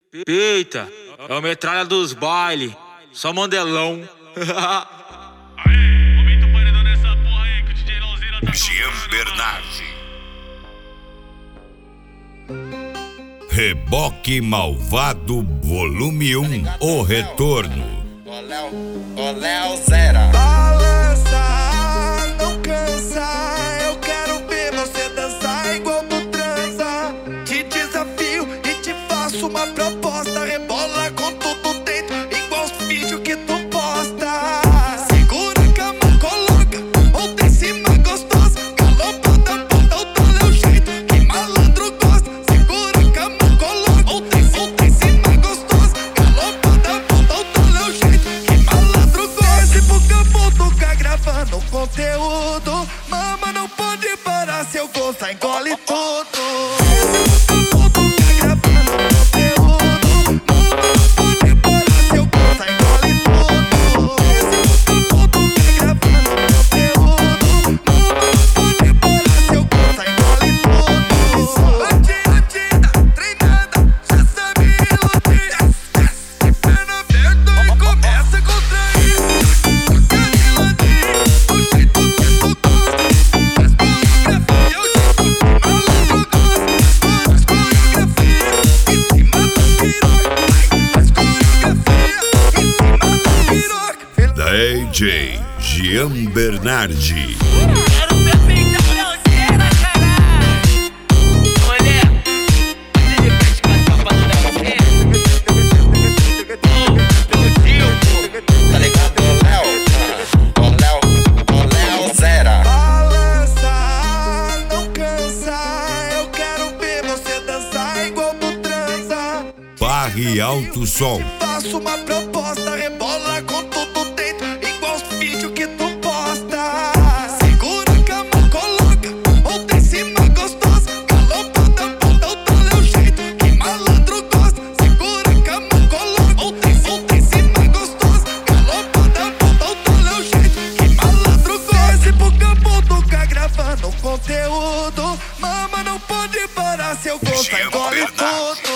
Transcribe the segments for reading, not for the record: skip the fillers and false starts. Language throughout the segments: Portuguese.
Eita, é o metralha dos baile, só mandelão. Aê, aumenta o paredão nessa porra aí que o DJ Lauzeira tá Jean Bernardi. Reboque Malvado Volume 1, O Retorno. Ô Léo Zera. Balança, não cansa. Eu quero ver você dançar igual tu transa. Te desafio e te faço uma proposta. Rebola com tudo dentro, igual os vídeos que tu posta. Segura a cama, coloca outra em cima gostosa. Galopada, bota o dole é o jeito que malandro gosta. Segura a cama, coloca outra em cima gostosa. Galopada, bota o dole é o jeito que malandro gosta. Esse pro campo tocar gravando conteúdo. Mama, não pode parar, se eu gostar engole tudo. DJ Jean Bernardi. Quero ver feita Lauzeira, caralho. Olha, você de frente com a capa do Lauzeira. Tá ligado, Léo Zera. Balança, não cansa. Eu quero ver você dançar igual tu transa. Barre Alto Som. Faço uma proposta, rebola com tudo dentro, igual os vídeos que tu posta. Segura a cama, coloca outra em cima gostosa. Galopada, bota o dole é o jeito que malandro gosta. Segura a cama, coloca outra em cima gostosa. Galopada, bota o dole é o jeito que malandro gosta. Esse pro campo tocar gravando conteúdo. Mama, não pode parar, se eu gostar engole tudo.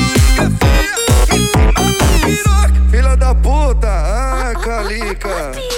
Filha da puta, calica.